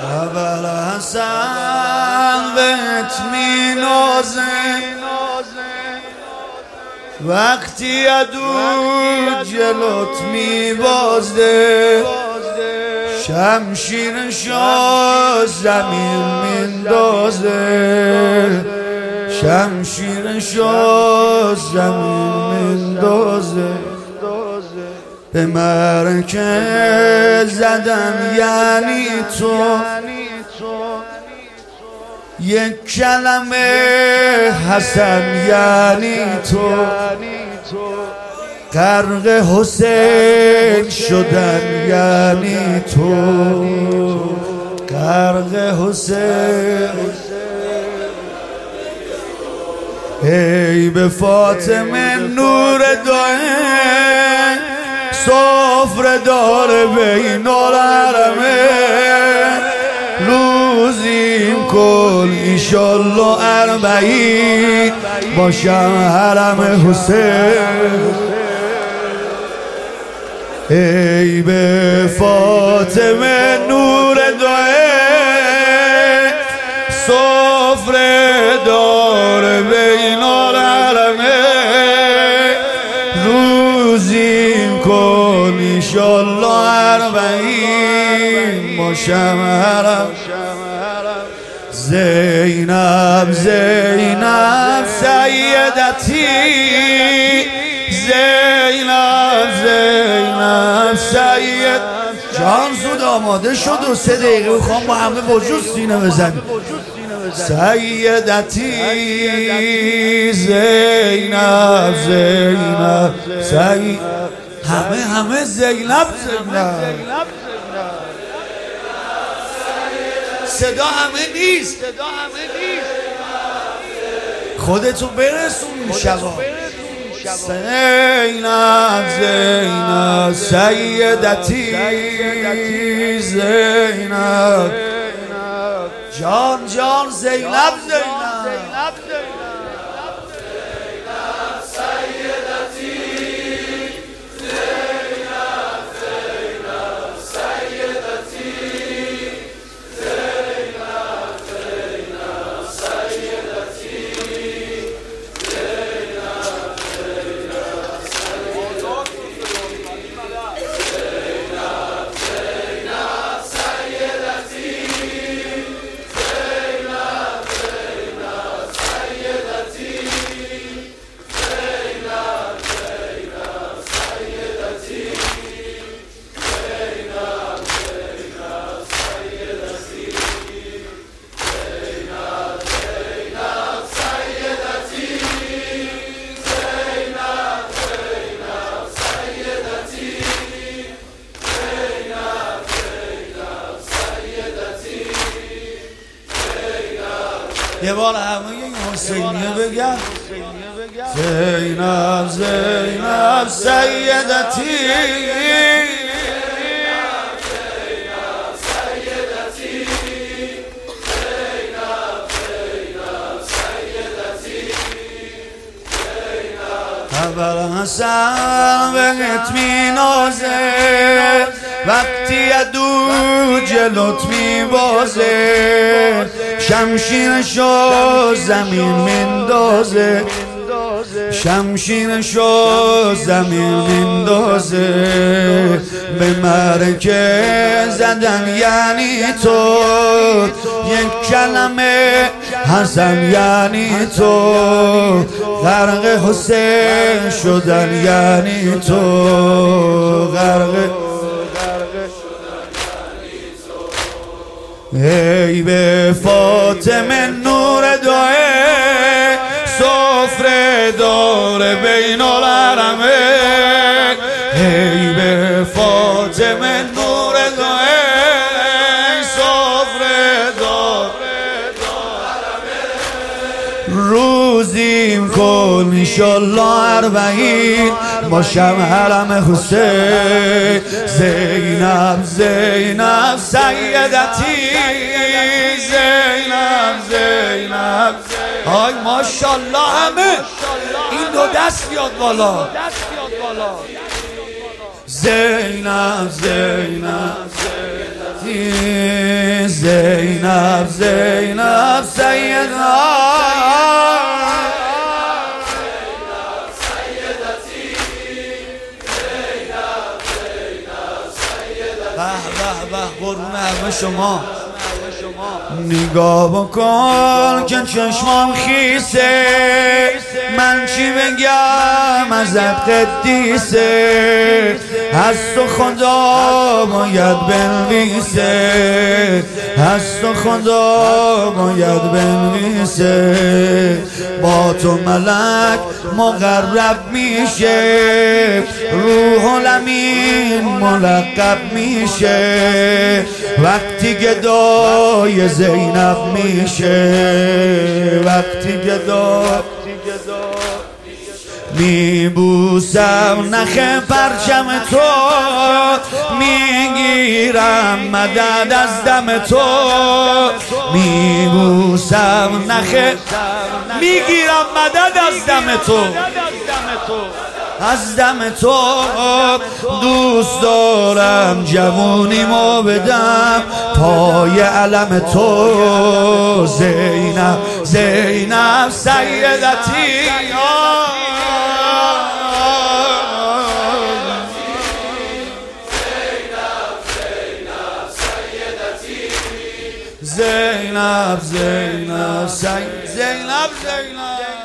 اول حسن بهت می نازه وقتی عدو جلوت می بازده شمشیرشو زمین میندازه شمشیرشو زمین میندازه به مرکز زدم یعنی تو یک کلمه حسن یعنی تو غرق حسین شدن یعنی تو غرق حسین ای به فاطمه نور دائم سفره داره بین الحرمه روزیم کن ایشالله اربعین باشم حرم حسین ای به فاطمه نور دائم سفره داره بین الحرمه روزیم کن ایشالله اربعین باشم حرم زینب زینب سیدتی زینب زینب سید جان زود آماده شد و 3 دقیقه بخوام با همه وجود سینه بزنیم سیدتی زینب زینب سید همه زینب زینب صدا همه نیست خودتو برسون شبا زینب زینب سیدتی زینب جان جان زینب زینب یه بار همه این حسینیه بگم زینب زینب سیدتی اول حسن بهت می نازه وقتی عدو جلوت می بازه شمشیرشو زمین میندازه شمشیرشو زمین میندازه به مرکز زدن یعنی تو یک کلمه حسن یعنی تو غرق حسین شدن یعنی تو غرق ای به فاطمه نور دائم سفره داره بین الحرمه ای به فاطمه نور دائم سفره داره روزیم کن ایشالله اربعین باشم حرم حسین زینب زینب سیدتی زینب زینب آی ماشالله همه این دو دست بیاد بالا زینب زینب زینب زینب سیدنا به قربون همه شما نگاه بکن که چشمام خیسه من چی بگم ازت قدیسه از تو خدا باید بنویسه از تو خدا باید بنویسه با تو ملک مقرب میشه روح الامین ملقب میشه وقتی گدای زینب میشه وقتی گدا میبوسم نخ پرچم تو میگیرم مدد از دم تو میبوسم نخ میگیرم مدد از دم تو از دم تو دوست دارم جوونیمو بدم پای علم تو زینب زینب سیدتی زینب زینب زینب زینب